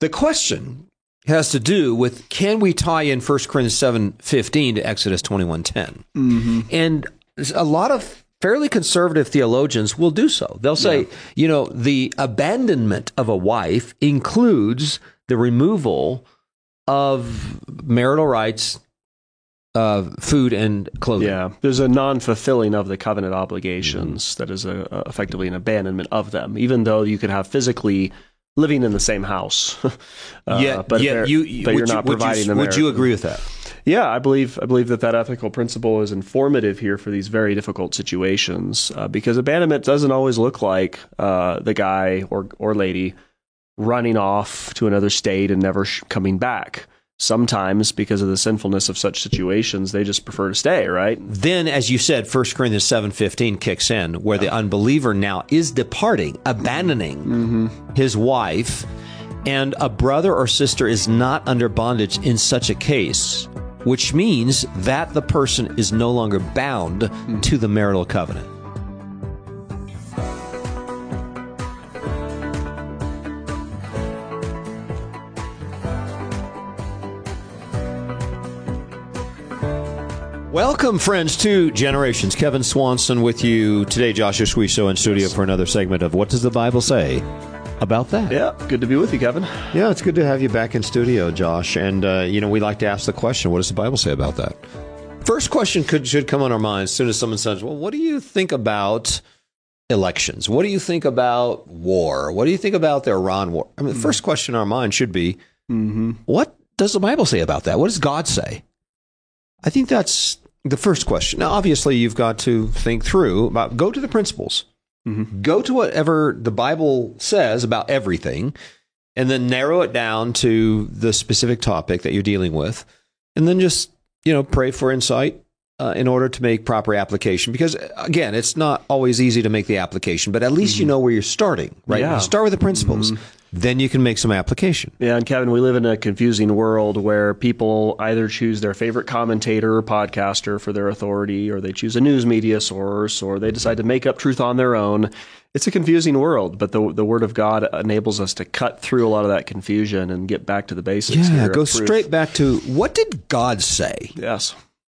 The question has to do with, can we tie in 1 Corinthians 7:15 to Exodus 21:10? And a lot of fairly conservative theologians will do so. They'll say, the abandonment of a wife includes the removal of marital rights, food and clothing. Yeah, there's a non-fulfilling of the covenant obligations that is effectively an abandonment of them, even though you could have physically living in the same house. But you're not providing them. Would you agree with that? Yeah, I believe that ethical principle is informative here for these very difficult situations, because abandonment doesn't always look like the guy or lady running off to another state and never coming back. Sometimes, because of the sinfulness of such situations, they just prefer to stay, right? Then, as you said, 1 Corinthians 7:15 kicks in, where the unbeliever now is departing, abandoning his wife, and a brother or sister is not under bondage in such a case, which means that the person is no longer bound to the marital covenant. Welcome, friends, to Generations. Kevin Swanson with you today. Joshua Suiso in studio for another segment of What Does the Bible Say About That? Yeah, good to be with you, Kevin. Yeah, it's good to have you back in studio, Josh. And, we like to ask the question, what does the Bible say about that? First question should come on our minds as soon as someone says, well, what do you think about elections? What do you think about war? What do you think about the Iran war? I mean, the first question in our mind should be, what does the Bible say about that? What does God say? I think that's the first question. Now, obviously, you've got to think through about, go to the principles, go to whatever the Bible says about everything, and then narrow it down to the specific topic that you're dealing with, and then just, pray for insight in order to make proper application. Because, again, it's not always easy to make the application, but at least you know where you're starting, right? Yeah. You start with the principles. Then you can make some application. Yeah, and Kevin, we live in a confusing world where people either choose their favorite commentator or podcaster for their authority, or they choose a news media source, or they decide to make up truth on their own. It's a confusing world, but the Word of God enables us to cut through a lot of that confusion and get back to the basics. Yeah, go straight back to, what did God say? Yes.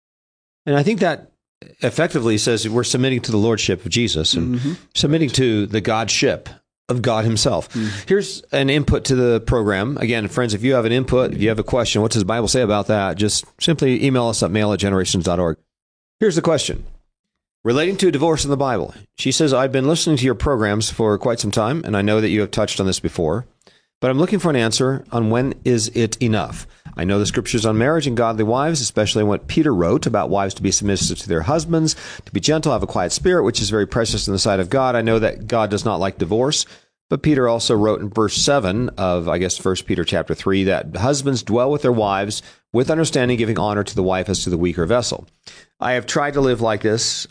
And I think that effectively says we're submitting to the Lordship of Jesus and submitting to the Godship of God himself. Here's an input to the program. Again, friends, if you have an input, if you have a question, what does the Bible say about that? Just simply email us at mail@generations.org. Here's the question. Relating to divorce in the Bible. She says, I've been listening to your programs for quite some time, and I know that you have touched on this before, but I'm looking for an answer on when is it enough. I know the scriptures on marriage and godly wives, especially what Peter wrote about wives to be submissive to their husbands, to be gentle, have a quiet spirit, which is very precious in the sight of God. I know that God does not like divorce, but Peter also wrote in verse 7 of, 1 Peter chapter 3, that husbands dwell with their wives with understanding, giving honor to the wife as to the weaker vessel. I have tried to live like this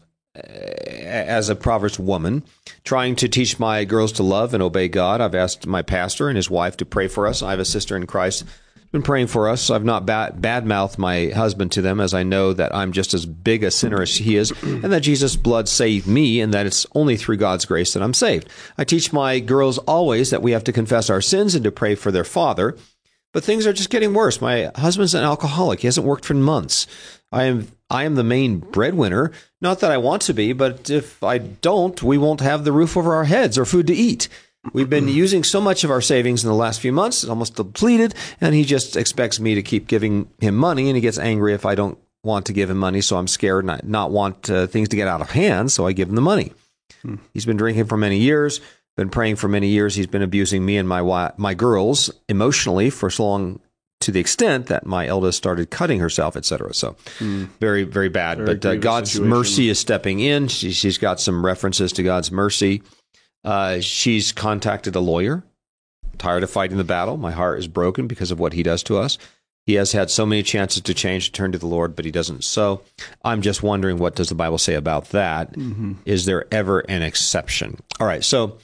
as a Proverbs woman, trying to teach my girls to love and obey God. I've asked my pastor and his wife to pray for us. I have a sister in Christ been praying for us. I've not bad-mouthed my husband to them, as I know that I'm just as big a sinner as he is, and that Jesus' blood saved me, and that it's only through God's grace that I'm saved. I teach my girls always that we have to confess our sins and to pray for their father, but things are just getting worse. My husband's an alcoholic. He hasn't worked for months. I am the main breadwinner. Not that I want to be, but if I don't, we won't have the roof over our heads or food to eat. We've been using so much of our savings in the last few months, it's almost depleted, and he just expects me to keep giving him money, and he gets angry if I don't want to give him money, so I'm scared and not want things to get out of hand, so I give him the money. He's been drinking for many years, been praying for many years. He's been abusing me and my girls emotionally for so long, to the extent that my eldest started cutting herself, etc. So very, very bad. Very but God's situation. mercy is stepping in. She's got some references to God's mercy. She's contacted a lawyer, tired of fighting the battle. My heart is broken because of what he does to us. He has had so many chances to change, to turn to the Lord, but he doesn't. So I'm just wondering, what does the Bible say about that? Is there ever an exception? All right, so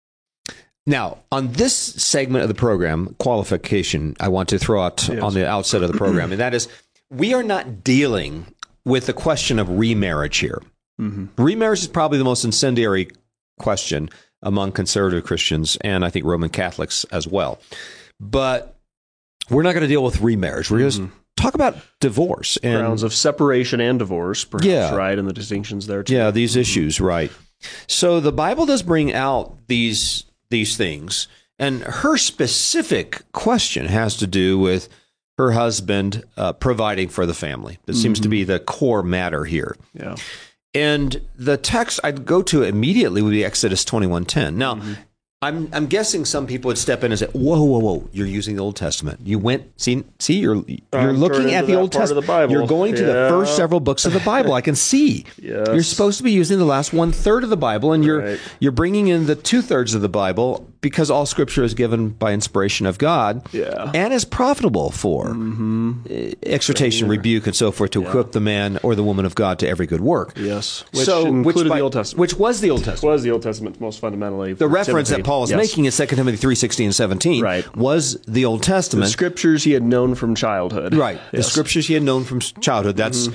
now on this segment of the program, qualification, I want to throw out on the outset of the program, and that is, we are not dealing with the question of remarriage here. Remarriage is probably the most incendiary question among conservative Christians, and I think Roman Catholics as well. But we're not going to deal with remarriage. We're going to talk about divorce and grounds of separation and divorce, perhaps, right? And the distinctions there too. Yeah, these issues, right. So the Bible does bring out these things, and her specific question has to do with her husband providing for the family. That seems to be the core matter here. Yeah. And the text I'd go to immediately would be Exodus 21:10. Now, I'm guessing some people would step in and say, whoa, you're using the Old Testament. You went, see, you're looking at the Old Testament. You're going to the first several books of the Bible. I can see. Yes. You're supposed to be using the last 1/3 of the Bible, and you're bringing in the 2/3 of the Bible because all Scripture is given by inspiration of God and is profitable for exhortation, rebuke, and so forth to equip the man or the woman of God to every good work. Yes. Which included the Old Testament. Which was the Old Testament. Was the Old Testament most fundamentally. The reference that Paul is making in 2 Timothy 3:16 and 17 was the Old Testament. The Scriptures he had known from childhood. Right. Yes. The Scriptures he had known from childhood. That's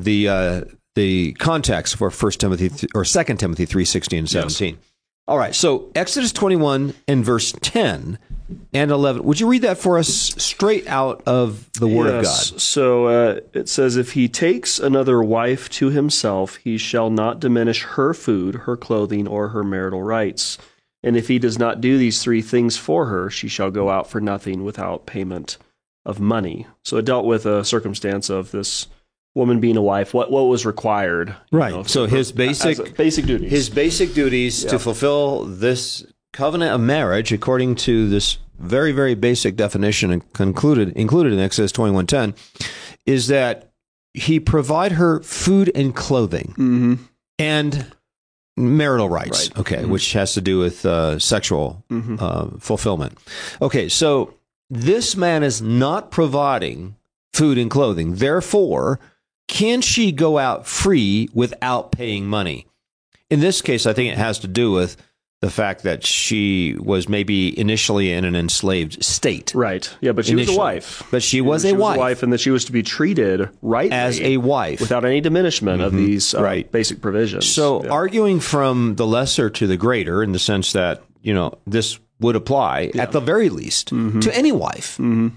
the context for 1 Timothy or 2 Timothy 3:16 and 17. Yes. All right. So Exodus 21 and verse 10 and 11. Would you read that for us straight out of the Word of God? So it says, if he takes another wife to himself, he shall not diminish her food, her clothing, or her marital rights. And if he does not do these three things for her, she shall go out for nothing without payment of money. So it dealt with a circumstance of this woman being a wife, what was required. Right. So his basic duties. His basic duties to fulfill this covenant of marriage, according to this very, very basic definition and included in Exodus 21:10, is that he provide her food and clothing and marital rights, which has to do with sexual fulfillment. Okay, so this man is not providing food and clothing. Therefore, can she go out free without paying money? In this case, I think it has to do with the fact that she was maybe initially in an enslaved state. Right. Yeah, but she was a wife. But she was a wife. And that she was to be treated rightly as a wife without any diminishment of these basic provisions. So arguing from the lesser to the greater in the sense that, this would apply at the very least to any wife.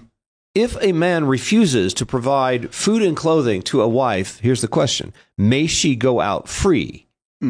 If a man refuses to provide food and clothing to a wife, here's the question: may she go out free?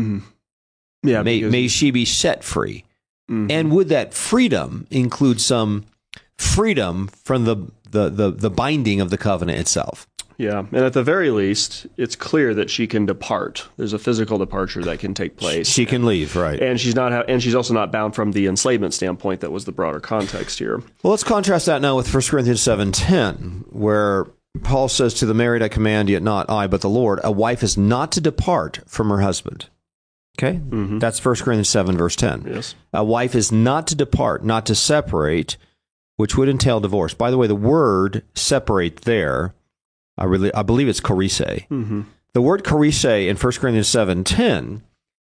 Yeah, may she be set free? And would that freedom include some freedom from the binding of the covenant itself? Yeah, and at the very least, it's clear that she can depart. There's a physical departure that can take place. She can leave, right? And she's also not bound from the enslavement standpoint. That was the broader context here. Well, let's contrast that now with 1 Corinthians 7:10, where Paul says, "To the married I command, yet not I, but the Lord, a wife is not to depart from her husband." Okay, that's 1 Corinthians 7, verse 10. Yes, a wife is not to depart, not to separate, which would entail divorce. By the way, the word "separate" there, I believe it's chorise. The word chorise in 1 Corinthians 7:10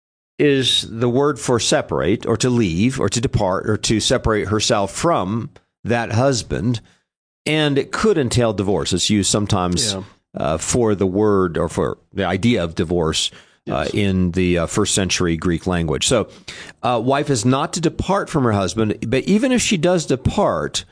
is the word for separate, or to leave, or to depart, or to separate herself from that husband, and it could entail divorce. It's used sometimes for the word or for the idea of divorce in the first century Greek language. So, wife is not to depart from her husband, but even if she does depart,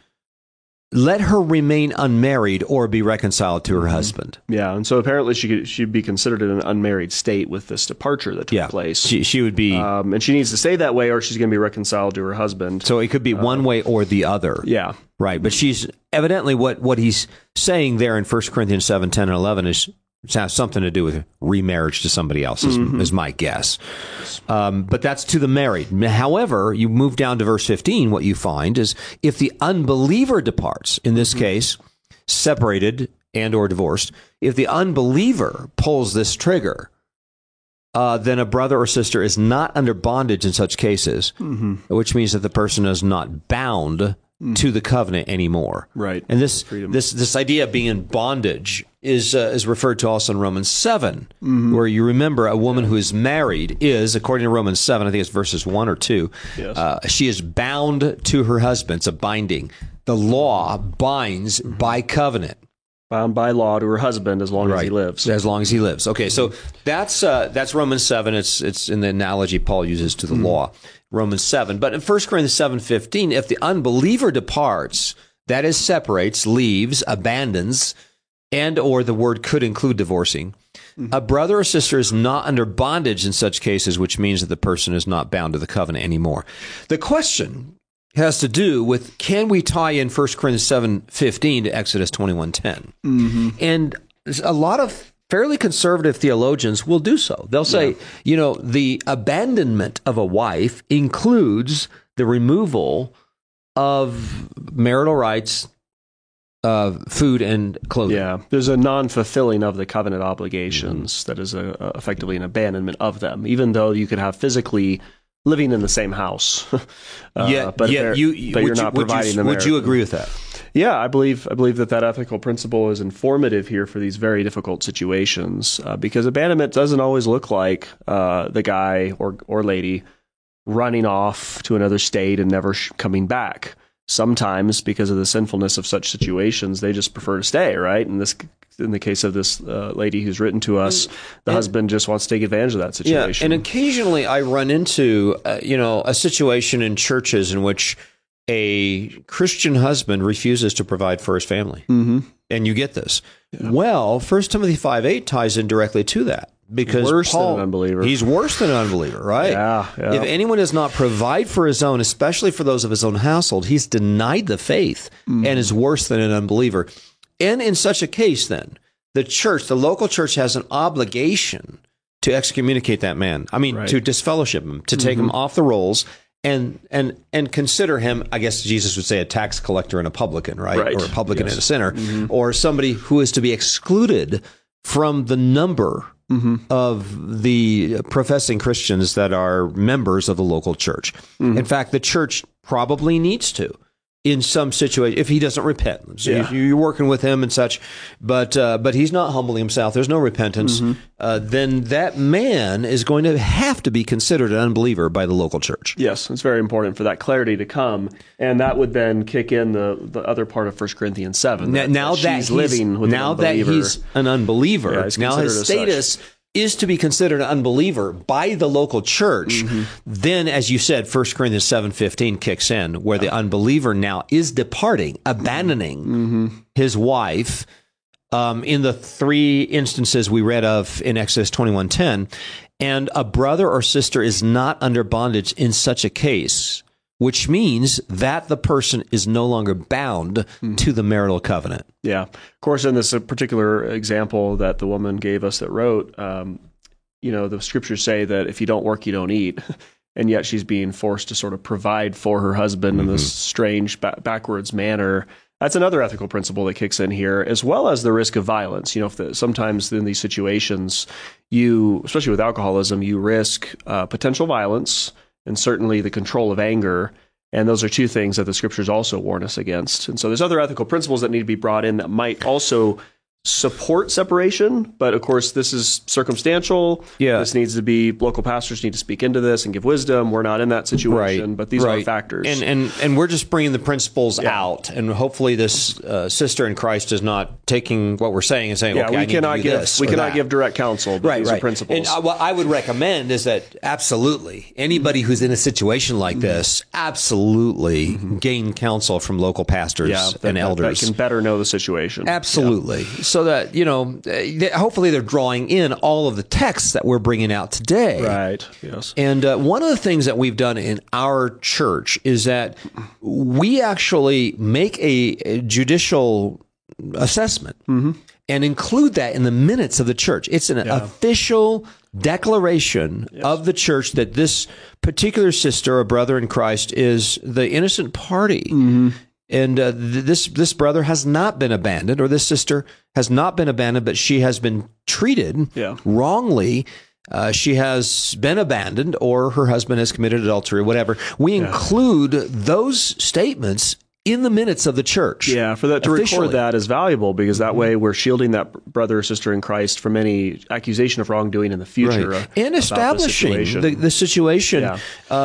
let her remain unmarried or be reconciled to her husband. Yeah, and so apparently she'd be considered in an unmarried state with this departure that took place. She would be... and she needs to stay that way or she's going to be reconciled to her husband. So it could be one way or the other. Yeah. Right, but she's... Evidently what he's saying there in 1 Corinthians 7, 10, and 11 has something to do with remarriage to somebody else, is my guess. But that's to the married. However, you move down to verse 15, what you find is if the unbeliever departs, in this case, separated and or divorced, if the unbeliever pulls this trigger, then a brother or sister is not under bondage in such cases, which means that the person is not bound to the covenant anymore. Right. And this idea of being in bondage is referred to also in Romans 7, where you remember a woman who is married is, according to Romans 7, I think it's verses 1 or 2, she is bound to her husband. It's a binding. The law binds by covenant. Bound by law to her husband as long as he lives. As long as he lives. Okay, so that's Romans 7. It's in the analogy Paul uses to the law, Romans 7. But in 1 Corinthians 7:15, if the unbeliever departs, that is separates, leaves, abandons, and or the word could include divorcing. A brother or sister is not under bondage in such cases, which means that the person is not bound to the covenant anymore. The question has to do with, can we tie in 1 Corinthians 7:15 to Exodus 21:10? And a lot of fairly conservative theologians will do so. They'll say, the abandonment of a wife includes the removal of marital rights, food and clothing. Yeah, there's a non-fulfilling of the covenant obligations that is effectively an abandonment of them, even though you could have physically living in the same house. But you're not providing the marriage. Would you agree with that? Yeah, I believe that ethical principle is informative here for these very difficult situations, because abandonment doesn't always look like the guy or lady running off to another state and never coming back. Sometimes, because of the sinfulness of such situations, they just prefer to stay, right? In the case of this lady who's written to us, the husband just wants to take advantage of that situation. Yeah, and occasionally I run into, a situation in churches in which a Christian husband refuses to provide for his family. Mm-hmm. And you get this. Yeah. Well, 1 Timothy 5:8 ties in directly to that. Because worse than an unbeliever. He's worse than an unbeliever, right? Yeah. If anyone does not provide for his own, especially for those of his own household, he's denied the faith and is worse than an unbeliever. And in such a case, then, the local church has an obligation to excommunicate that man. I mean, to disfellowship him, to take him off the rolls and consider him, I guess Jesus would say, a tax collector and a publican, right? Or a publican and a sinner, or somebody who is to be excluded from the number of the professing Christians that are members of the local church. In fact, the church probably needs to, in some situation, if he doesn't repent. So you're working with him and such, but he's not humbling himself. There's no repentance. Then that man is going to have to be considered an unbeliever by the local church. Yes, it's very important for that clarity to come, and that would then kick in the other part of 1 Corinthians 7. Now that he's an unbeliever, now his status is to be considered an unbeliever by the local church. Then, as you said, 1 Corinthians 7:15 kicks in, where the unbeliever now is departing, abandoning his wife. In the three instances we read of in Exodus 21:10, and a brother or sister is not under bondage in such a case, which means that the person is no longer bound to the marital covenant. Yeah. Of course, in this particular example that the woman gave us that wrote, the scriptures say that if you don't work, you don't eat. And yet she's being forced to sort of provide for her husband in this strange backwards manner. That's another ethical principle that kicks in here, as well as the risk of violence. Sometimes in these situations, especially with alcoholism, you risk potential violence, and certainly the control of anger. And those are two things that the scriptures also warn us against. And so there's other ethical principles that need to be brought in that might also support separation. But of course, this is circumstantial. Yeah. This needs to be, local pastors need to speak into this and give wisdom. We're not in that situation, but these are factors. And we're just bringing the principles out. And hopefully this sister in Christ is not taking what we're saying and saying, we cannot give direct counsel, but these are principles. And what I would recommend is that absolutely anybody who's in a situation like this, absolutely gain counsel from local pastors and elders. That can better know the situation. Absolutely. So that, hopefully they're drawing in all of the texts that we're bringing out today. Right, yes. And one of the things that we've done in our church is that we actually make a judicial assessment and include that in the minutes of the church. It's an official declaration of the church that this particular sister or brother in Christ is the innocent party. And this brother has not been abandoned, or this sister has not been abandoned, but she has been treated wrongly. She has been abandoned, or her husband has committed adultery, or whatever. We include those statements in the minutes of the church. Yeah, for that to record that is valuable, because that way we're shielding that brother or sister in Christ from any accusation of wrongdoing in the future. And establishing the situation.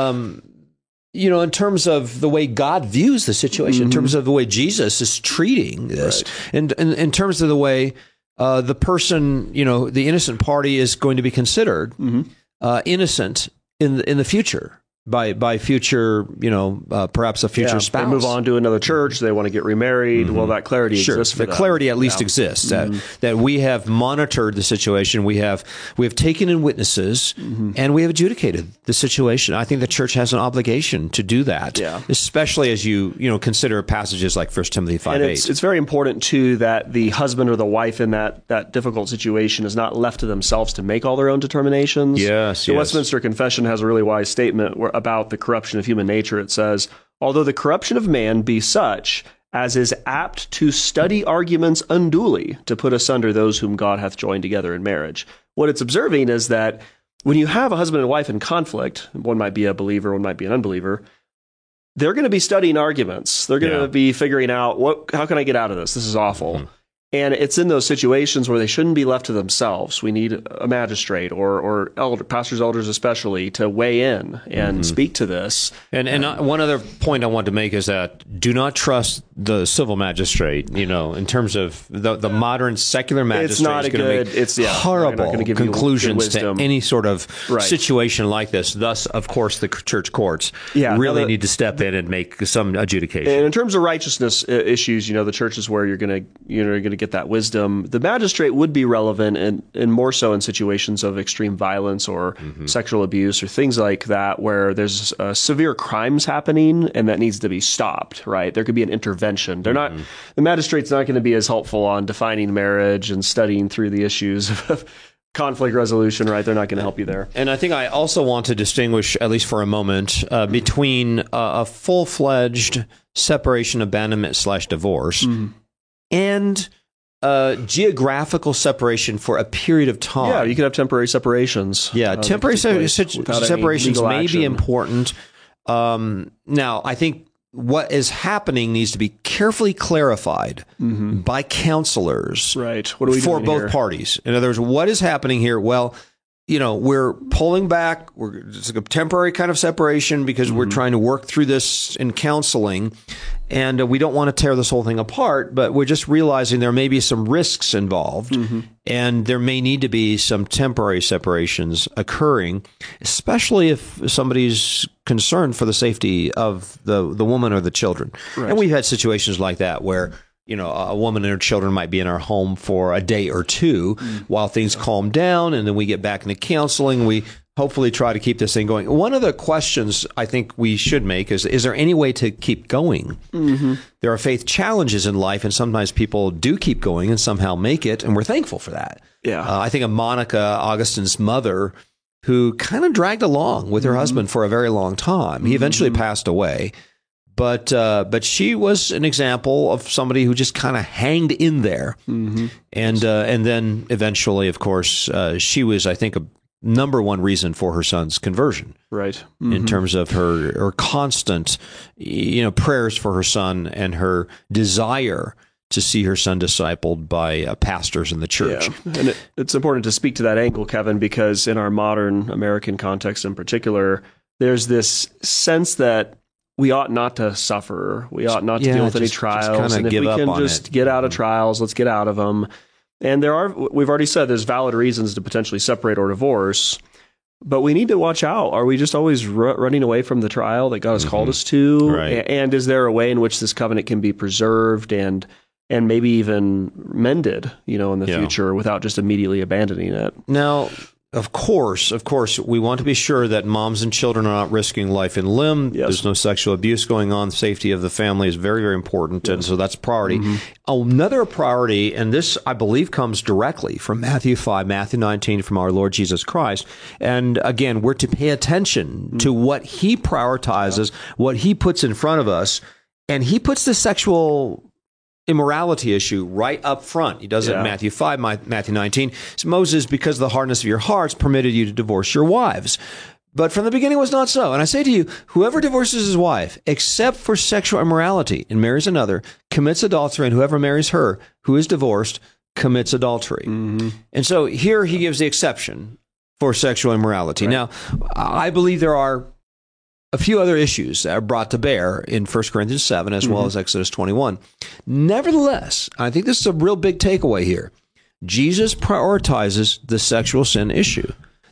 In terms of the way God views the situation, in terms of the way Jesus is treating this, and in terms of the way the person, the innocent party is going to be considered innocent in the future. by future, perhaps a future spouse. They move on to another church. They want to get remarried. Well, that clarity exists for the them. clarity at least exists that we have monitored the situation. We have taken in witnesses and we have adjudicated the situation. I think the church has an obligation to do that, especially as you consider passages like 1 Timothy 5:8. And it's very important too that the husband or the wife in that difficult situation is not left to themselves to make all their own determinations. The Westminster Confession has a really wise statement about the corruption of human nature. It says, although the corruption of man be such as is apt to study arguments unduly to put asunder those whom God hath joined together in marriage. What it's observing is that when you have a husband and wife in conflict, one might be a believer, one might be an unbeliever, they're going to be studying arguments. They're going to be figuring out, how can I get out of this? This is awful. And it's in those situations where they shouldn't be left to themselves. We need a magistrate or pastors, elders especially, to weigh in and speak to this. And one other point I want to make is that do not trust the civil magistrate. In terms of the modern secular magistrate, is going to make horrible conclusions to any sort of situation like this. Thus, of course, the church courts really need to step in and make some adjudication. And in terms of righteousness issues, the church is where you're going to get that wisdom. The magistrate would be relevant and more so in situations of extreme violence or sexual abuse or things like that, where there's severe crimes happening and that needs to be stopped, right? There could be an intervention. The magistrate's not going to be as helpful on defining marriage and studying through the issues of conflict resolution, right? They're not going to help you there. And I think I also want to distinguish, at least for a moment, between a full-fledged separation, abandonment / divorce and geographical separation for a period of time. Yeah, you could have temporary separations. Yeah, temporary separations may be important. Now, I think what is happening needs to be carefully clarified by counselors for both parties. In other words, what is happening here? Well, we're pulling back. It's a temporary kind of separation because we're trying to work through this in counseling, and we don't want to tear this whole thing apart, but we're just realizing there may be some risks involved, and there may need to be some temporary separations occurring, especially if somebody's concerned for the safety of the woman or the children. Right. And we've had situations like that where a woman and her children might be in our home for a day or two while things calm down, and then we get back into counseling. We hopefully try to keep this thing going. One of the questions I think we should make is there any way to keep going? There are faith challenges in life, and sometimes people do keep going and somehow make it, and we're thankful for that. I think of Monica, Augustine's mother, who kind of dragged along with her husband for a very long time. He eventually passed away. But she was an example of somebody who just kind of hanged in there, and then eventually, of course, she was, I think, a number one reason for her son's conversion. Right. In terms of her constant, prayers for her son and her desire to see her son discipled by pastors in the church. Yeah. And it's important to speak to that angle, Kevin, because in our modern American context in particular, there's this sense that we ought not to suffer. We ought not to deal with any trials. And if we can just get out of trials, let's get out of them. And we've already said there's valid reasons to potentially separate or divorce, but we need to watch out. Are we just always running away from the trial that God has called us to? Right. And is there a way in which this covenant can be preserved and maybe even mended, in the future without just immediately abandoning it? Now, Of course, we want to be sure that moms and children are not risking life and limb. Yes. There's no sexual abuse going on. The safety of the family is very, very important, and so that's a priority. Another priority, and this, I believe, comes directly from Matthew 5, Matthew 19, from our Lord Jesus Christ. And again, we're to pay attention to what he prioritizes, what he puts in front of us, and he puts the sexual immorality issue right up front. He does it in Matthew 5, Matthew 19. So Moses, because of the hardness of your hearts, permitted you to divorce your wives. But from the beginning it was not so. And I say to you, whoever divorces his wife, except for sexual immorality, and marries another, commits adultery, and whoever marries her, who is divorced, commits adultery. And so here he gives the exception for sexual immorality. Right. Now, I believe there are a few other issues that are brought to bear in 1 Corinthians 7 as well as Exodus 21. Nevertheless, I think this is a real big takeaway here. Jesus prioritizes the sexual sin issue.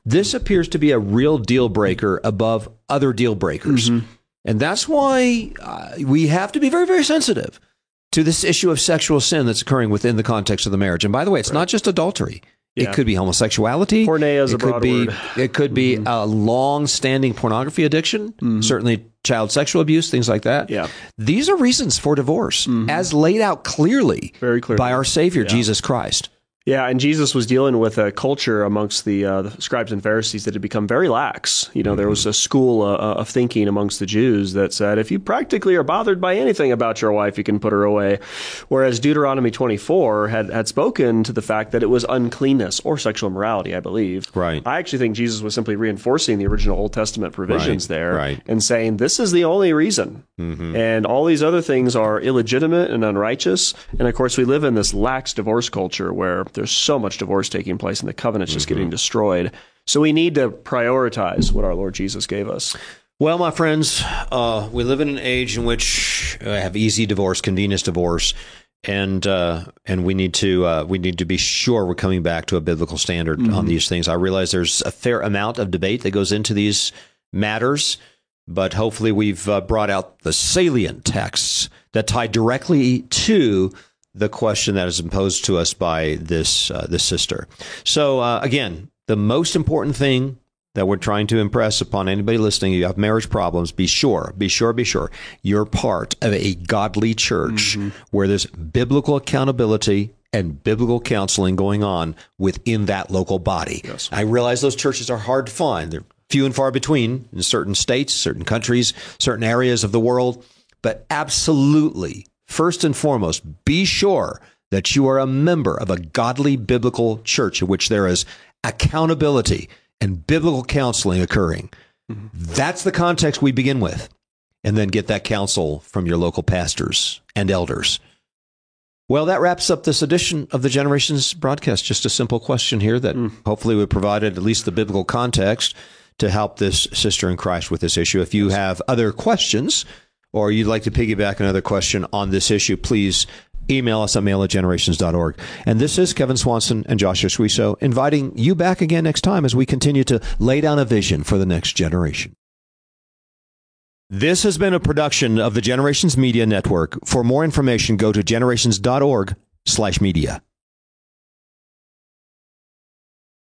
This appears to be a real deal breaker above other deal breakers. And that's why we have to be very, very sensitive to this issue of sexual sin that's occurring within the context of the marriage. And by the way, it's not just adultery. It could be homosexuality. Porneia is a broad word. It could be a long-standing pornography addiction, certainly child sexual abuse, things like that. Yeah. These are reasons for divorce, as laid out clearly, very clearly by our Savior, Jesus Christ. Yeah, and Jesus was dealing with a culture amongst the scribes and Pharisees that had become very lax. You know, there was a school of thinking amongst the Jews that said, if you practically are bothered by anything about your wife, you can put her away. Whereas Deuteronomy 24 had spoken to the fact that it was uncleanness or sexual immorality, I believe. Right. I actually think Jesus was simply reinforcing the original Old Testament provisions there and saying, this is the only reason. And all these other things are illegitimate and unrighteous. And of course, we live in this lax divorce culture where there's so much divorce taking place and the covenant's just getting destroyed. So we need to prioritize what our Lord Jesus gave us. Well, my friends, we live in an age in which we have easy divorce, convenience divorce, and we need to be sure we're coming back to a biblical standard on these things. I realize there's a fair amount of debate that goes into these matters, but hopefully we've brought out the salient texts that tie directly to the question that is imposed to us by this sister. So again, the most important thing that we're trying to impress upon anybody listening, you have marriage problems, be sure you're part of a godly church where there's biblical accountability and biblical counseling going on within that local body. Yes. I realize those churches are hard to find. They're few and far between in certain states, certain countries, certain areas of the world, but absolutely, first and foremost, be sure that you are a member of a godly biblical church in which there is accountability and biblical counseling occurring. That's the context we begin with, and then get that counsel from your local pastors and elders. Well, that wraps up this edition of the Generations broadcast. Just a simple question here that hopefully we provided at least the biblical context to help this sister in Christ with this issue. If you have other questions, or you'd like to piggyback another question on this issue, please email us at mail@generations.org. And this is Kevin Swanson and Joshua Suiso inviting you back again next time as we continue to lay down a vision for the next generation. This has been a production of the Generations Media Network. For more information, go to generations.org/media.